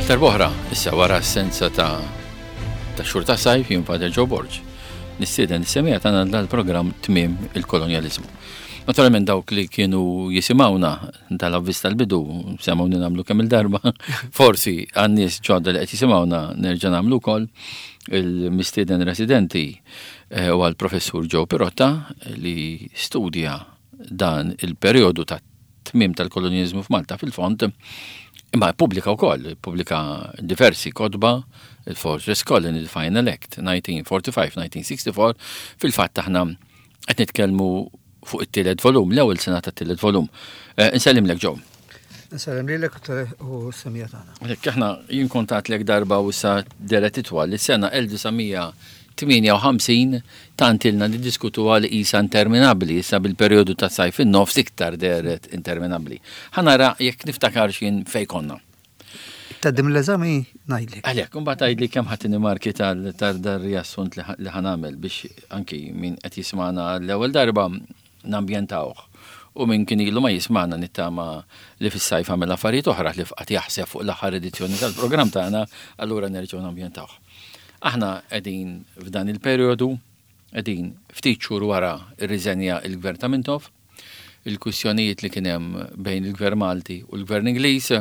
Darbohra, issa wara s-senza ta' xhur ta' sajf jien Father Joe Borg. Nistieden is-semija tagħna dal-programm Tmiem il-Kolonjaliżmu. Naturalment dawk li kienu jisimgħuna tal-avvis tal-bidu semgħuni nagħmlu kemm il-darba, forsi għan-nies ġodda li qed jisimgħuna nerġa' nagħmlu wkoll il-mistieden residenti u għall-Professur Joe Pirotta li studja dan il-perjodu ta' tmiem tal-kolonjaliżmu f'Malta fil-fond. Imma pubblika wkoll, pubblika diversi kotba, il-Fortress Colony, il-Final Act, 1945-1964, fil-fatt aħna qed nitkellmu fuq it-tielet volum, l-ewwel sena tat-tielet volum. Insellimlek Joe. Insellimlek u semija tagħna. Jekk aħna jien kontatlek darba u sa deret itwal is-sena 1958 tantilna li diskutu għal isa interminabbli, issa bil-perjodu ta' sajf in-nofs iktar deret interminabbli. Ħanara jekk niftakar x'in fejn konna. Taddim l-eżami ngħidlek. Għalhekk imbagħad ngħidli kemm ħadd inimmarki tal-riassunt li ħanamel biex anki min qed jisma'na l-ewwel darba nambjentawh. U min kien ilu ma jisma'na nittama li fis-sajf għamel affarijiet oħra li fqat jaħseb fuq l-aħħar edizzjoni tal-programm tagħna, allura nerġgħu nambjentawh. Aħna qegħdin f'dan il-perjodu, qegħdin ftit xhur wara rriżenja l-Gvern ta' Mintoff, il-kwistjonijiet li kien hemm bejn il-Gvern Malti u l-Gvern Ingliż.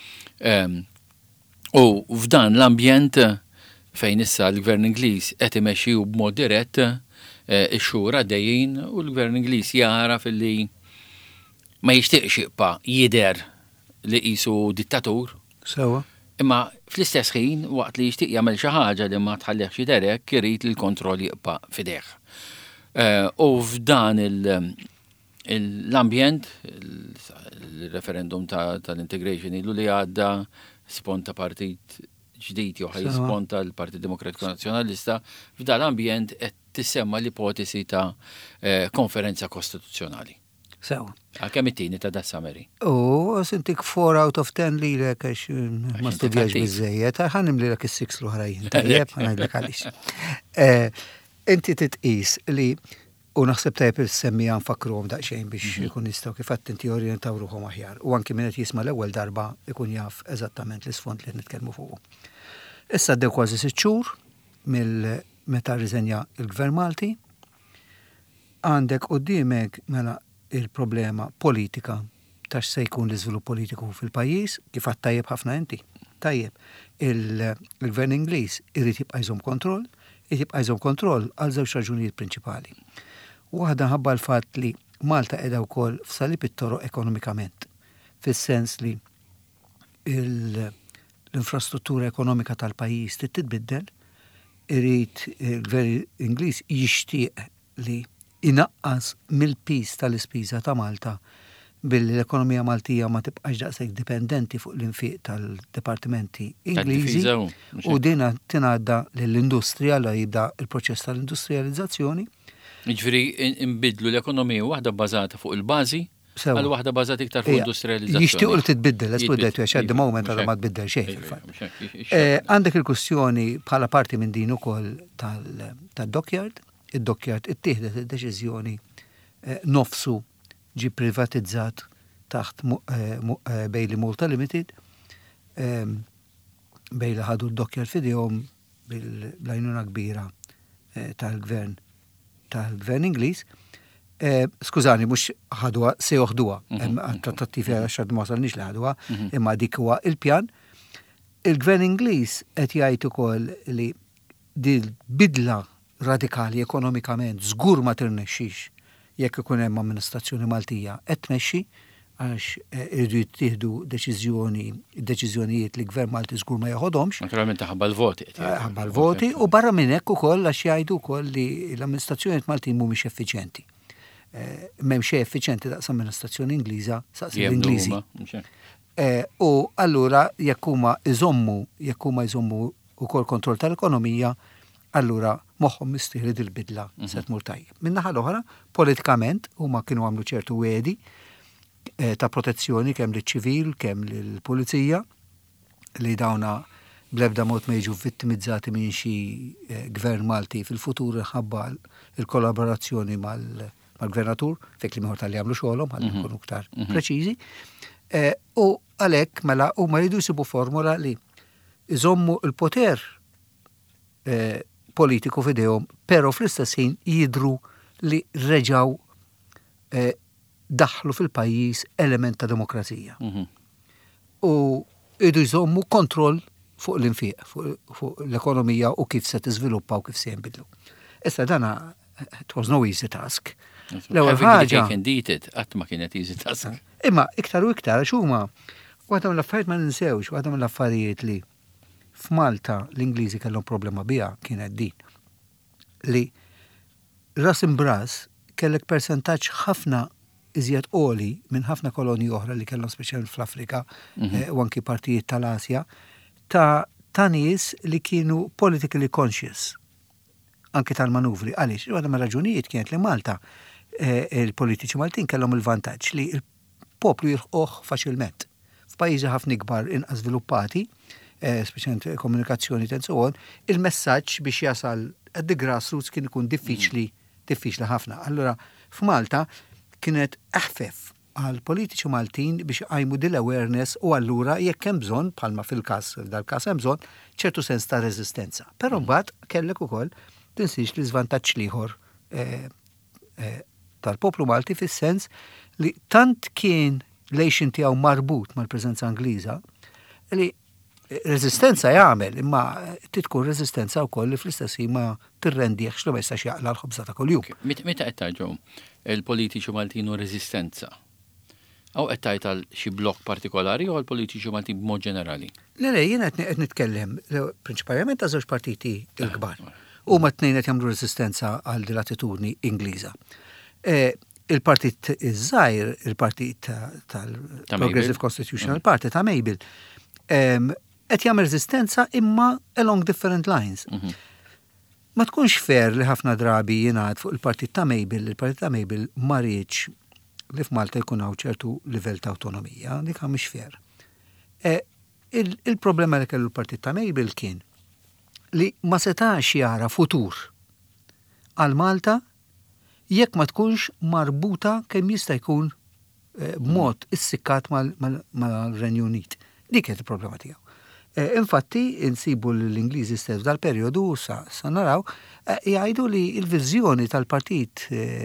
U f'dan l-ambjent fejn issa l-Gvern Ingliż qed imexxiju b'mod dirett ix-xhur għaddejjin u l-Gvern Ingliż jara filli ma jixtieqx jibqa' jidher li qisu dittatur. Sewa. Imma fl-istess ħin waqt li jixtieq jagħmel xi ħaġa li ma tħallehx jidherek irid li l-kontroll jibqa' f'idejh. U f'dan l-ambjent, il-referendum tal-integration ilu li għadda sponta partit ġdid jew ħajsponta l-Partit Demokratiku Nazzjonalista, f'dan l-ambjent qed tissemma l-ipotesi ta' konferenza kostituzzjonali. Sewa. Għalkemm it-tieni ta' da Sameri. Sintik 4 out of 10 lilek għax ma studjax biżejjed, ħanim lilek is-6 l-oħrajn. Tajjeb, ngħidlek għaliex. Inti titqis li u naħseb tajjeb il-semmija nfakruhom daqsxejn biex ikun jistgħu kif qed inti jorjentaw ruħhom aħjar. U anke min qed jisma' l-ewwel darba ikun jaf eżattament l-isfond li nitkellmu fuqu. Issa ddew kważi 6 xhur mill-meta rriżenja l-Gvern Malti, għandek quddiemek mela il-problema politika tax se jkun l-iżvilupp politiku fil-pajjiż, kif għad tajjeb ħafna inti. Tajjeb, il-Gvern Ingliż irid jibqa' jżomm kontroll, għal żewġ raġunijiet prinċipali. Waħda ħabba l-fatt li Malta qiegħda wkoll f'salib it-toroq ekonomikament, fis-sens li l-infrastruttura ekonomika tal-pajjiż titbiddel, irid il-Gvern Ingliż jixtieq li inaqqas mill-pis tal-ispiża ta' Malta billi l-ekonomija Maltija ma tibqax daqshekk dipendenti fuq l-infiq tal-dipartimenti Ingliżi u dina tingħadda lill-industrija li jibda il-proċess tal-industrializzazzjoni. Jiġifieri inbidlu l-ekonomija waħda bbażata fuq il-bażi għal waħda bbażata iktar fuq industrializzazzjoni. Jixtiequ li titbiddel, esplodejt għax at the moment għadha ma tbiddel xejn fil-fatt. Għandek il-kwistjoni bħala parti minn din ukoll tad-dockyard. Id-dockyard ittieħdet id-deċiżjoni nofsu ġi privatizzat taħt Bailey Malta Limited, Bailey ħadu d-dockyard fidejhom bil-għajnuna kbira tal-Gvern Ingliż. Skużani, mhux ħaduha se joħduha, trattattivi għax ma wasalniex li ħaduha, imma dik huwa il-pjan. Il-Gvern Ingliż qed jgħid ukoll li din bidla radikali ekonomikament żgur ma tirnexxix jekk ikun hemm amministrazzjoni Maltija qed tmexxi għax iridu jittieħdu deċiżjonijiet li gvern Malti żgur ma jaħodhomx. Naturalment ħabba l-voti. Ħabba l-voti u barra minn hekk ukoll għax jgħidu wkoll li l-amministrazzjonijiet Malti mhumiex effiċjenti. M'hemm xejn effiċjenti daqs amministrazzjoni Ingliża saqs l-Ingliżi. U allura jekk huma jżommu wkoll kontroll tal-ekonomija, allura moħħhom mistiħli dil-bidla se tmur tajjeb. Min-naħa l-oħra, politikament huma kienu għamlu ċertu wedi ta' protezzjoni kemm liċ-ċivil, kemm lill-pulizija li dawna bl-ebda mod ma jiġu vittimizzati minn xi gvern Malti fil-futur ħabba il-kollaborazzjoni mal-gvernatur, fek li meħor tal-li għamlu xogħolhom ħalli jkunu iktar preċiżi. U għalhekk mela huma jridu jsibu formula li iżommu il-poter politiku f'idejhom, però fl-istessin jidru li reġaw daħlu fil-pajjiż element ta' demokrazija. U idu jżommu kontroll fuq l-infiq, fuq l-ekonomija u kif se tiżviluppa u kif se jinbidlu. Issa dana, it was no easy task. L-ewwel ħaġa qatt ma kienet easy task. Imma iktar u iktar x'huma waħda mill-affarijiet ma ninsewx, waħda mill-affarijiet li f'Malta l-Ingliżi kellhom problema biha kienet din li ras imbras kellek persentaġġ ħafna iżjed qoli minn ħafna kolonji oħra li kellhom speċjalment fl-Afrika u anki partijiet tal-Asja ta' nies li kienu politically conscious anki tal-manuvri. Għaliex, waħda ma' raġunijiet kienet li Malta il-politiċi Maltin kellhom il-vantaġġ li il-poplu jilħquh faċilment. F'pajjiżi ħafna ikbar inqas żviluppati, speċjalment komunikazzjoni tensuon, il-messaġġ biex jasal at the grassroots kien ikun diffiċli ħafna. Allura f'Malta kienet aħfef għal politiċi Maltin biex għajmu dil-awareness u allura jekk hemm bżonn bħalma fil-każ hemm bżonn ċertu sens ta' reżistenza. Però mbagħad kellek ukoll tinsix li żvantaġġ ieħor tal-poplu Malti fis-sens li tant kien lejxin tiegħu marbut mal-preżenza Angliża li reżistenza jagħmel, imma tkun reżistenza wkoll li fl-istess ma tirrendihx li ma jistax jaqla l-ħobża ta' kuljum. Meta qed tarġgħu il-politiċi Maltin u reżistenza? Aw qed tgħid għal xi blokk partikolari jew għall-politiċi Maltin b'mod ġenerali? Le, jien qed nitkellem prinċipalment ta' żewġ partiti l-kbar. Huma t-tnejn qed jagħmlu reżistenza għal din l-attitudni Ingliża. Il-partit iż-żgħir, il-partit tal-Progressive Constitutional Party ta' Mabel, qed jagħmel reżistenza imma along different lines. Ma tkunx fair li ħafna drabi jingħad fuq il-partit ta' Mabel, il-partit ta' Mabel ma rridx li f'Malta jkun hawn ċertu livell ta' awtonomija, dik mhix fair. Il-problema li kellu l-partit ta' Mabel kien li ma setax jara futur għal Malta jekk ma tkunx marbuta kemm jista' jkun b'mod issikkat mal-Renju Unit. Dik kienet il-problema tiegħu. Infatti, insibu l-Ingliżi stess dal-perjodu sa naraw jgħidu li l-viżjoni tal-partit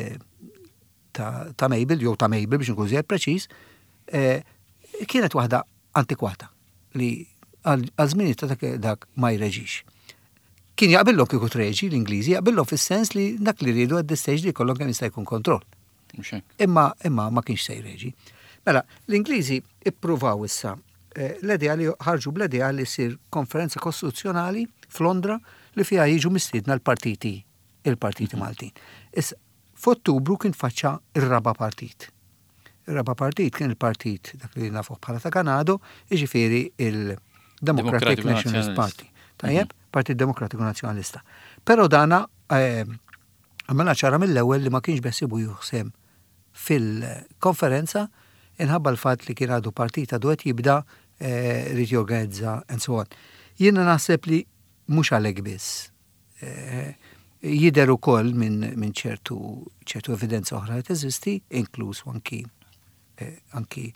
ta' Mabel, jew ta' Mabel biex nkun żjed preċiż, kienet waħda antikwata li għal-żmien ta' dak ma jreġix. Kien jaqbillhom kieku treġi l-Ingliżi, jaqbillhom fis-sens li dak li rridu għad stage li jkollhom kemm jista' jkun kontroll. Imma ma kienx se jreġi. Mela, l-Ingliżi ippruvaw issa l-idea li ħarġu bl-idea li sir konferenza kostituzzjonali f'Londra li fiha jiġu mistiedna il-partiti Maltin. Issa f'Ottubru kien faċċa ir-raba partit. Ir-raba partit kien il-partit dak li nafuh bħala ta' Kanado, jiġifieri il-Democratic Nationalist Party. Tajjeb, Partit Demokratiku Nazzjonalista. Però dana għamela ċara mill-ewwel li ma kienx besibu juħsem fil-konferenza inħabba l-fatt li kien għadu partita duet jibda rrit jorganizza and so on. Jiena naħseb li mhux għalhekk biss. Jidher ukoll minn ċertu evidenza oħra li teżisti, inkluż anki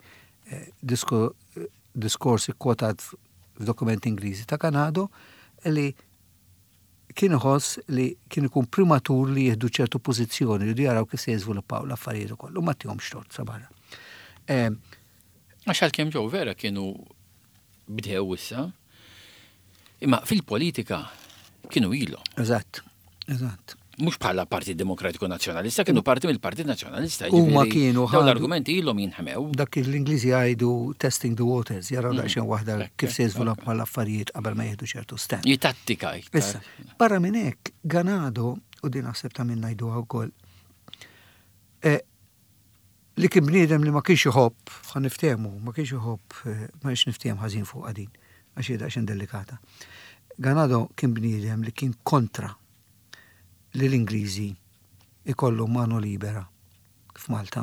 diskorsi kwotat f'dokumenti Ingliżi ta' Kanado li kien iħoss li kien ikun primatur li jieħdu ċertu pożizzjoni li jaraw kif se jiżviluppaw l-affarijiet ukoll u ma tihomx tort sa barra. Għax għalkemm ġew vera kienu bdew issa, imma fil-politika kienu ilhom. Eżatt. Mhux bħala Partit Demokratiku Nazzjonalista, kienu parti mill-Partit Nazzjonalista. Huma kienu l-argumenti ilhom jinħemew. Dak l-Ingliżi jgħidu testing the waters, jaraw daqsxejn waħda kif se jiżviluppa l-affarijiet qabel ma jieħdu ċertu stand. Jitattika. Issa, barra minn hekk, Ganado, u din naħseb ta' minn ngħiduha wkoll, li kien bniedem li ma kienx iħobb, niftehmu, ma kienx iħobb, ma kienx niftehem ħażin fuq qadin, għax hija daqsxejn delikata. Ganado kien bniedem li kien kontra li l-Ingliżi ikollu mano libera f'Malta.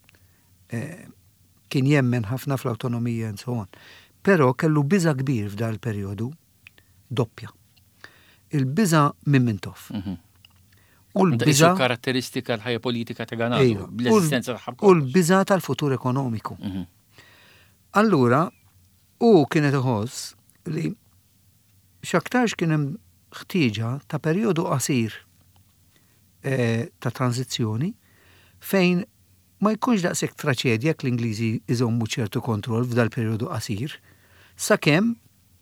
Kien jemmen ħafna fl-awtonomija and so on. Però kellu biża kbir f'dan il-perjodu doppja. Il-biża minn Mintoff. U l-biża karatteristika l-ħajja politika ta' Ganado, bl-esistenza tagħha. U l-biża tal-futur ekonomiku. Allura, u kienet iħoss li x'aktarx kien hemm ħtieġa ta' perjodu qasir ta' tranzizzjoni fejn ma jkunx daqshekk traċedja jekk l-Ingliżi iżommu ċertu kontroll f'dal perjodu qasir, sakemm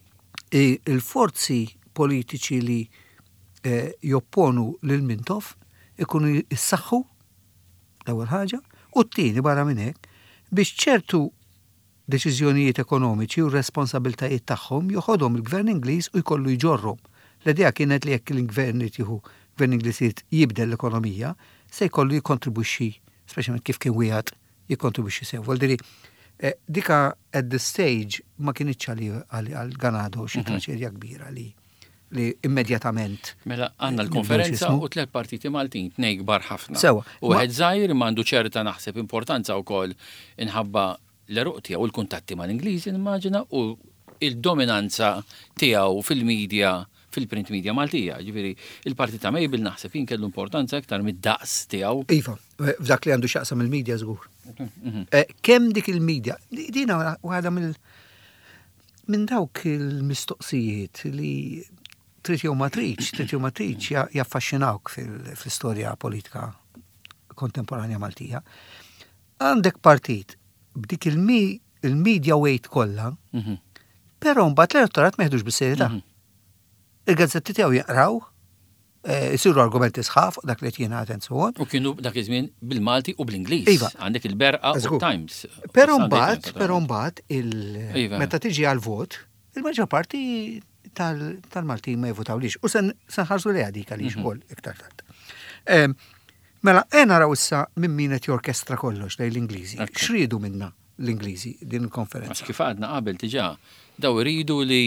il-forzi politiċi li jopponu lil Mintoff ikunu jissaħħu l-ewwel ħaġa u t-tieni barra minn hekk biex ċertu deċiżjonijiet ekonomiċi u responsabiltajiet tagħhom joħodhom il-Gvern Ingliż u jkollu jġorhom. L-idea kienet li jekk il-Gvern Gvern Ingliż jibdel l-ekonomija se jkollu jikkontribwixxi, speċjalment kif kien wieħed jikkontribwixxi sew. Voldiri dika at the stage ma kienitx għal-Ganado xi traċedja kbira li immedjatament. Mela għandna l-konferenza u 3 partiti Maltin, 2 kbar ħafna. Sewa. U wieħed żgħir m'għandu ċerta naħseb importanza wkoll inħabba l-eruq tiegħu u l-kuntatti mal-Ingliżi nimmaġina u il-dominanza tiegħu fil-medja, fil-print media Maltija. Ġifieri il-partit ta' Mabel naħseb jien kellu importanza aktar mid-daqs tiegħu. Iva, f'dak li għandu x'aqsam il-medja żgur. Kemm dik il-medja, dina waħda minn dawk il-mistoqsijiet li trid jew ma tridx jaffaxxinawk fl-istorja politika kontemporanja Maltija. Għandek partit b'dik il-media weight kollha, però mbagħad l-elettorat ma jeħdux bis-serjetà. Il-gazzetti tiegħu jaqraw, isiru argumenti sħaf dak li jingħad insowon. U kienu dak iż-żmien bil-Malti u bl-Ingliż. Iva. Għandek il-Berqa u Times. Però mbagħad meta tiġi għal-vot, il-maġġor parti tal-Malti ma jivvotawlix. U se nħarsu li għadik għalix ukoll iktar tard. Mela, naraw issa minn min qed jorkestra kollox lejn l-Ingliżi. X'ridu minna l-Ingliżi din il-konferenza? Għax kif għadna qabel diġà, daw iridu li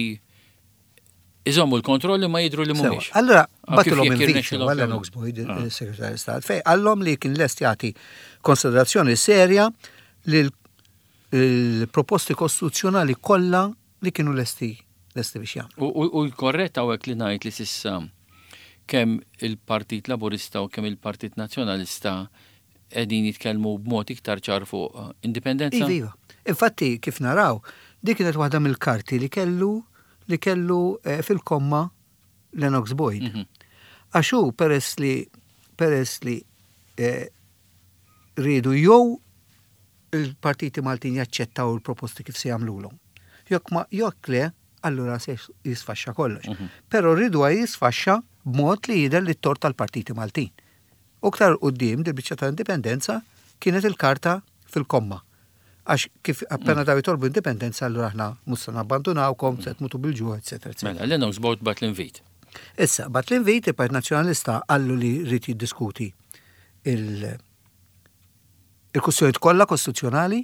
iżommu l-kontrolli ma jidru li mhumiex. Allora, batulhom il-viċu għalla Knox Boyd, il-Segretarju Stat, fej għallhom li kien lest jagħti konsiderazzjoni serja li l-proposti kostituzzjonali kollha li kienu lesti biex jagħmlu. U l-korretta hawnhekk li ngħid li s'issa kemm il-Partit Laburista u kemm il-Partit Nazzjonalista qegħdin jitkellmu b'mod iktar ċar fuq indipendenza. Iva. Infatti kif naraw, dik kienet waħda mill-karti li kellu fil-komma Lennox Boyd. Għaxu peress li rridu jew il-partiti Maltin jaċċettaw il-proposti kif se jagħmluhom. Jekk le, allura se jisfaxxa kollox. Però rridu jisfaxxa b'mod li jidher li t-tort tal-partiti Maltin. U ktar quddiem dil-biċċa ta' indipendenza kienet il-karta fil-komma. Għax kif appena daw jitolbu indipendenza allura aħna mhux se nabbandunawkom, se tmutu bil-ġuħ, eċetera. Mela, Lennox Boyd bat l-invit. Issa, bat l-invit il-Partit Nazzjonalista għallu li rrid jiddiskuti il-kwistjonijiet kollha kostituzzjonali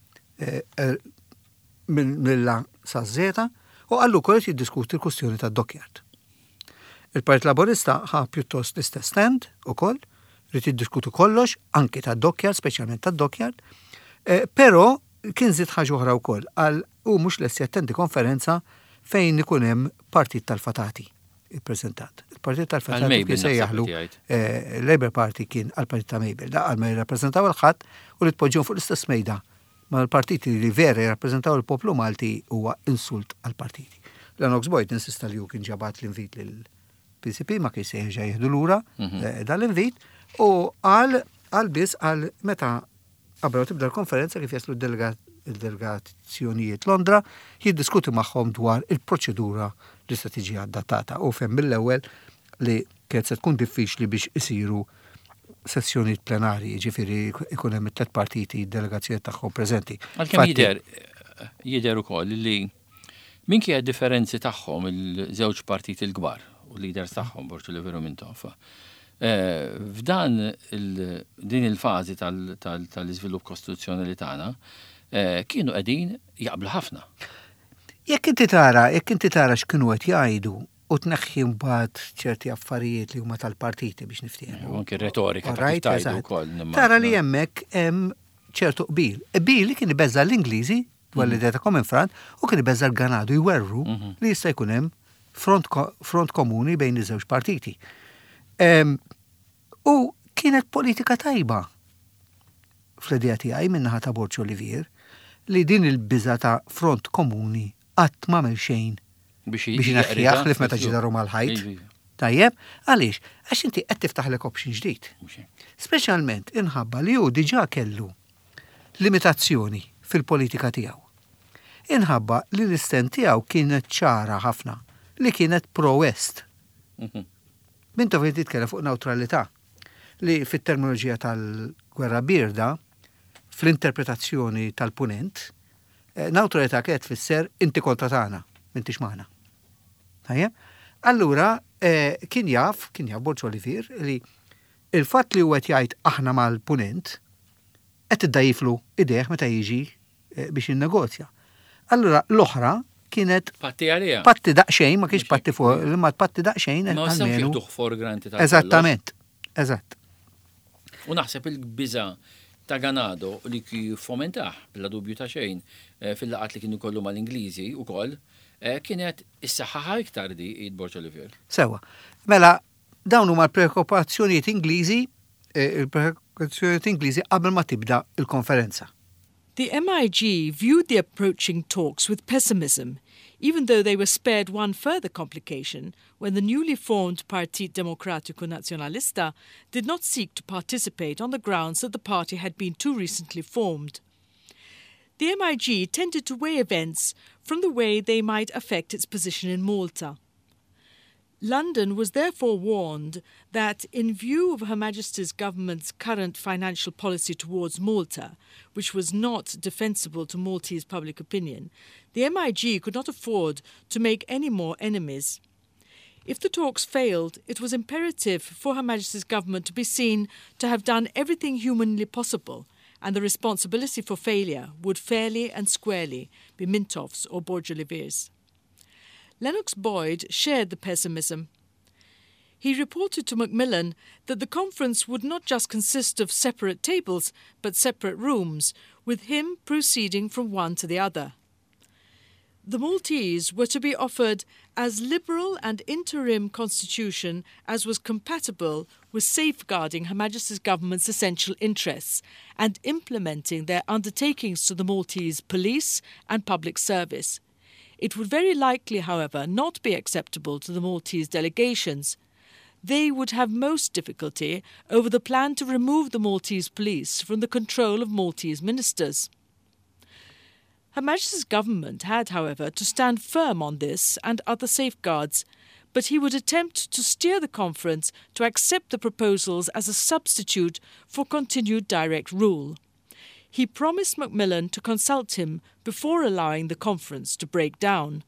mill-la sa' żeta u għallu wkoll jiddiskuti l-kwistjoni tad-Dockyard. Il-Partit Laburista ħa pjuttost l-istess stand ukoll, rrid jiddiskuti kollox, anke tad-Dockyard, speċjalment tad-Dockyard, però kien żied ħaġa oħra wkoll għal u mhux lest jattendi konferenza fejn ikun hemm partit tal-fatati ippreżentat. Il-Partit tal-Fatati kien se jaħlu Labour Party kien għall-Partit ta' Mabel, għal ma jirrappreżentaw il-ħadd u li tpoġġihom fuq l-istess mejda ma l-partiti li vera jirrappreżentaw il-poplu Malti huwa insult għall-partiti. Lennox Boyd insista li hu kien ġabat l-invit lill-PCP ma kien se jerġa' jieħdu lura dal-invit u għal biss għal meta qabel tibda l-konferenza kif jaslu il-delegazzjonijiet Londra jiddiskuti magħhom dwar il-proċedura li se tiġi adattata u femm mill-ewwel li kienet se tkun diffiċli biex isiru sessjonijiet plenarji, ġifieri ikun hemm it-tliet partiti delegazzjonijiet tagħhom preżenti. Għalkemm jidher ukoll li minkejja differenzi tagħhom il-żewġ partiti l-kbar u l-leaders tagħhom Borġu Leveru Mintoff. F'dan din il-fażi tal-iżvilupp kostituzzjonali tagħna kienu qegħdin jaqblu ħafna. Jekk inti tara x'kienu qed jgħidu u tneħħi mbagħad ċerti affarijiet li huma tal-partiti biex niftiehom. Anke retorika ta' kif tajdu wkoll. Tara li hemmhekk hemm ċertu qbil. Qbil li kien ibeżza l-Ingliżi dwar l-idea ta' common front u kien ibeżza l-Ganadu jwerru li jista' jkun hemm front komuni bejn iż-żewġ partiti. U kienet politika tajba fl-idea tiegħi min-naħa ta' Borġ Olivier li din il-biża ta' front komuni qatt m'għamel xejn biex naħjaħlif meta ġidaru mal-ħajt. Tajjeb, għaliex, għax inti qed tiftaħlek option ġdid. Speċjalment inħabba li hu diġà kellu limitazzjoni fil-politika tiegħu. Inħabba li l-istent tiegħu kienet ċara ħafna li kienet pro-West. Mintu fejn titkellem fuq neutralità li fit-terminoloġija tal-gwerra birda fl-interpretazzjoni tal-punent neutralità kienet tfisser inti kontra tagħna, m'intix magħna. Tajjeb? Allura kien jaf Borġ Olivier li il-fatt li huwa qed jgħid aħna mal-punent qed iddajjiflu idejh meta jiġi biex jinnegozja. Allura l-oħra kienet patti għalija. Patti daqsxejn, ma kienx patti fuq, imma patti daqsxejn għalmenu. Ma for granted tal-kollox. Eżattament, eżatt. U naħseb il-biża ta' Ganado li fomentaħ bla dubju ta' xejn fil-laqat li kienu kollu mal-Ingliżi ukoll kienet is-saħħaħa iktar di Borġ Olivier. Sewa. Mela dawn huma l-preokkupazzjonijiet Ingliżi, il-preokkupazzjonijiet Ingliżi qabel ma tibda il-konferenza. The MIG viewed the approaching talks with pessimism, even though they were spared one further complication when the newly formed Partit Democratico Nazionalista did not seek to participate on the grounds that the party had been too recently formed. The MIG tended to weigh events from the way they might affect its position in Malta. London was therefore warned that, in view of Her Majesty's government's current financial policy towards Malta, which was not defensible to Maltese public opinion, the MIG could not afford to make any more enemies. If the talks failed, it was imperative for Her Majesty's government to be seen to have done everything humanly possible, and the responsibility for failure would fairly and squarely be Mintoff's or Borj Olivier's. Lennox Boyd shared the pessimism. He reported to Macmillan that the conference would not just consist of separate tables, but separate rooms, with him proceeding from one to the other. The Maltese were to be offered as liberal and interim constitution as was compatible with safeguarding Her Majesty's government's essential interests and implementing their undertakings to the Maltese police and public service. It would very likely, however, not be acceptable to the Maltese delegations. They would have most difficulty over the plan to remove the Maltese police from the control of Maltese ministers. Her Majesty's government had, however, to stand firm on this and other safeguards, but he would attempt to steer the conference to accept the proposals as a substitute for continued direct rule. He promised Macmillan to consult him before allowing the conference to break down.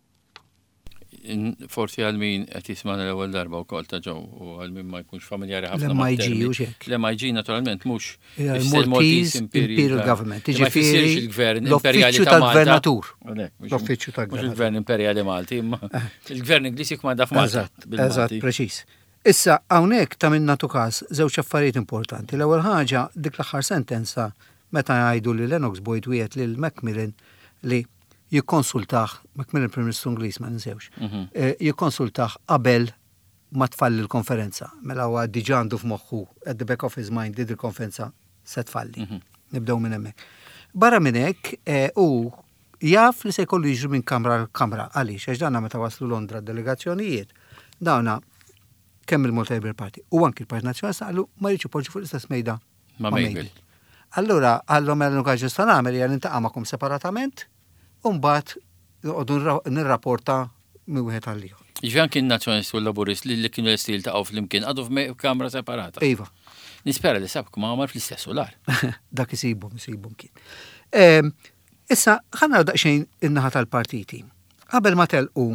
Forsi għal-min qed jismana l-ewwel darba wkoll ta' ġew u għal-min ma jkunx familjari ħafna l-MIG u xek. L-MIG naturalment mhux il-Maltese Imperial Government. Jiġifieri il-Gvern Imperjali ta' Malta. L-Uffiċċju tal-Gvern Imperjali Malti, imma il-Gvern Ingliż jikmanda f'Malta. Eżatt, preċiż. Issa hawnhekk ta' minn nagħtu każ żewġ affarijiet importanti. L-ewwel ħaġa dik l-aħħar sentenza meta jgħidu li Lennox Boyd wieħed lil Macmillan li jikkonsultaħ, Macmillan Prim Ministru Ingliż ma ninsewx, jikkonsultaħ qabel ma tfalli l-konferenza. Mela huwa diġà għandu f'moħħu at the back of his mind id il-konferenza se tfalli. Nibdew minn hemmhekk. Barra minn hekk hu jaf li se jkollu jiġru minn kamra l-kamra għaliex għax danna meta waslu Londra delegazzjonijiet dawna kemm il-Malta Labour Party u anki l-Partit Nazzjonalista qalu ma jridx ipoġġu fuq l-istess mejda ma' Mabel. Allura għallhom għal ġusta nagħmel hija nintaqa' magħkom separatament u mbagħad noqogħdu nirrapporta minn wieħed għal ieħor. Jiġri anke n-Nazzjonalisti u l-Laburist li kienu lesti jiltaqgħu flimkien għadu f'kamra separata. Iva. Nispera li sabkom għamar fl-istess solar. Dak isibhom kien. Issa ħanna daqsxejn in-naħa tal-partiti. Qabel ma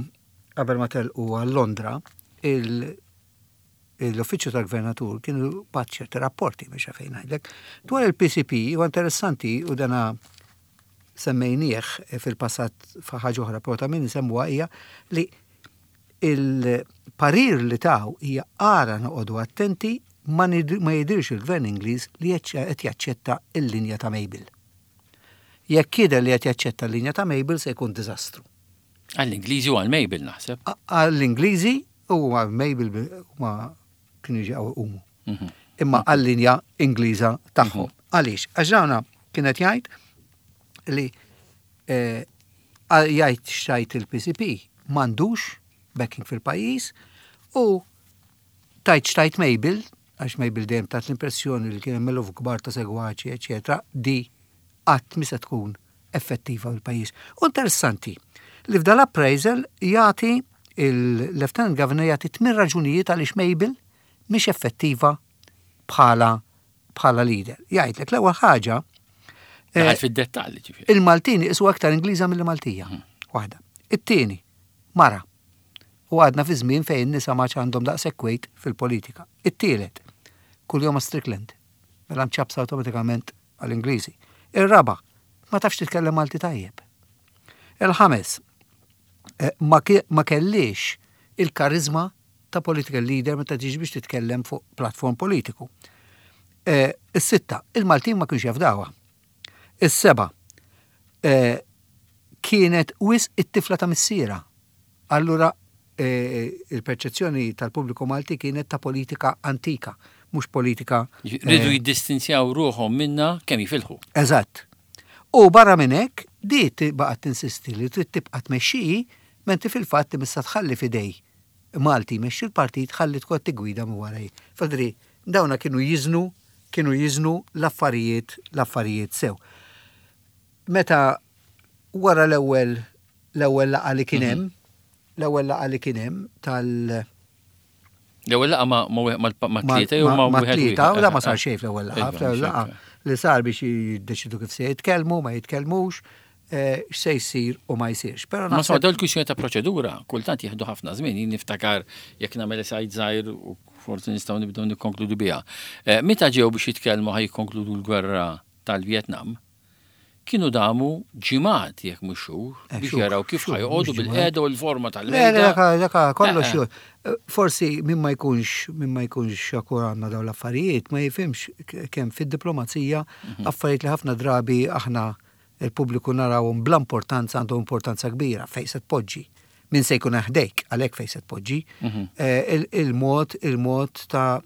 telqu għal Londra l-Uffiċċju tal-Gvernatur kienu paċċerti rapporti biex fejn ngħidlek. Dwar il-PCP huwa interessanti u dana semmejnieh fil-passat f'ħaġa oħra però ta' min isemmuha hija li il-parir li taw hija ara noqogħdu attenti ma jidirx il-Gvern Ingliż li qed jaċċetta l-linja ta' Mabel. Jekk jidher li qed jaċċetta l-linja ta' Mabel se jkun diżastru. Għall-Ingliżi u għall-Mabel naħseb. Għall-Ingliżi u Mabel ma kienu ġew umu. Imma għall-linja Ingliża tagħhom. Għaliex? Għax dawna kienet jgħid li jgħid xajt il-PCP m'għandux backing fil-pajjiż u tajt Mabel, għax Mabel dejjem tat l-impressjoni li kien hemm kbar ta' segwaċi, eċetera, di qatt mi se tkun effettiva fil-pajjiż. U interessanti li f'dan l-appraisal jagħti il-Lieutenant Governor jagħti 8 raġunijiet għaliex Mabel mhix effettiva bħala leader. Jgħidlek l-ewwel ħaġa fid-dettalji ġifieri. Il-Maltini isu aktar Ingliża mill-Maltija. Waħda. It-tieni, mara. U għadna fi żmien fejn nisa ma għandhom daqshekk weight fil-politika. It-tielet, kuljum Strickland. Mela mċabsa awtomatikament għall-Ingliżi. Ir-raba, ma tafx titkellem Malti tajjeb. Il-ħames, ma kellix il-karizma ta' political leader meta tiġi biex titkellem fuq platform politiku. Is-sitta, il-Maltin ma kienx jafdawa. Is-seba, kienet wis it-tifla ta' missiera. Allura il-perċezzjoni tal-pubbliku Malti kienet ta' politika antika, mhux politika. Ridu jiddistinzjaw ruħhom minna kemm jifilħu. Eżatt. U barra minn hekk, di baqgħet tinsisti li trid tibqa' tmexxi menti fil-fatt missa tħalli fidej Malti mexxi l-partit ħalli tkun tigwida minn warej. Fadri, dawna kienu jiżnu l-affarijiet sew. Meta wara l-ewwel laqgħa li kien hemm, L-ewwel laqgħa ma' tlieta jew ma' tlieta, u ma sar xejn fl-ewwel laqgħa. Li sar biex jiddeċidu kif se jitkellmu, ma jitkellmux, x'se jsir u ma jsirx. Ma sa dawn il-kwistjoni ta' proċedura, kultant jieħdu ħafna żmien, jien niftakar jekk nagħmel esajd żgħir u forsi nistgħu nibdew nikkonkludu biha. Meta ġew biex jitkellmu ħajkonkludu l-gwerra tal-Vjetnam, kienu damu ġimgħat jekk mhux xhur biex jaraw kif ħajqogħdu bil-qiegħda u l-forma tal-mejda. Dak kollox forsi min ma jkunx xakur għandna dawn l-affarijiet ma jifhimx kemm fid-diplomazija affarijiet li ħafna drabi aħna il-pubbliku narawhom bla importanza għandhom importanza kbira fejn se tpoġġi. Min se jkun ħdejk għalhekk fejn se tpoġġi. Il-mod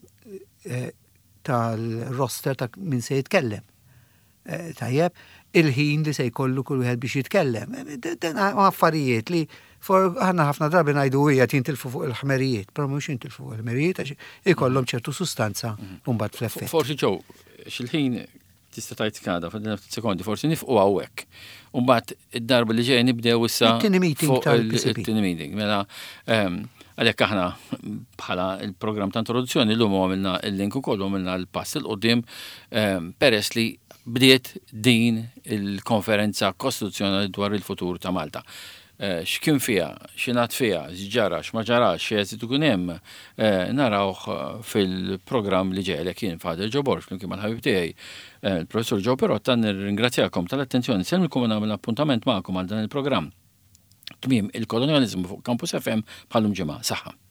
tal-roster ta' min se jitkellem. Tajjeb, il-ħin li se jkollu kull wieħed biex jitkellem. Dan affarijiet li ħafna drabi ngħidu hija jintilfu fuq il-ħmerijiet, però mhux jintilfu fuq il-ħmerijiet għax ikollhom ċertu sustanza mbagħad fl-effett. Forsi ġew x'il-ħin tista' tgħid kada f'din sekondi forsi nifqu hawnhekk. U mbagħad id-darba li ġej nibdew issa fuq il-tieni meeting. Mela għalhekk aħna bħala il-programm ta' introduzzjoni llum għamilna il-link ukoll għamilna l-pass il qudiem peress li bdiet din il-konferenza kostituzzjonali dwar il-futur ta' Malta. X'kien fiha, x'ingħad fiha, x'ġara, x'ma ġarax, x'eżitu ikun hemm narawh fil-programm li ġejlek jien Father Joe Borg flimkien mal-ħabib tiegħi il-Professur Joe Perotta nirringrazzjakom tal-attenzjoni. Semmilkom nagħmel appuntament magħkom għal dan il-programm. Tmiem il-kolonializmu fuq Campus FM bħallum ġimgħa. Saħħa.